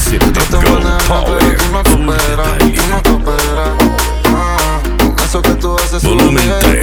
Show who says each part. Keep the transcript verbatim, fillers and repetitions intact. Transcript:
Speaker 1: Massive
Speaker 2: No te
Speaker 1: Girl
Speaker 2: manejas, pero tú no
Speaker 1: Power.
Speaker 2: cooperas, tú no cooperas. Ah, con eso que tú haces sube
Speaker 1: Volumen
Speaker 2: mi
Speaker 1: tres.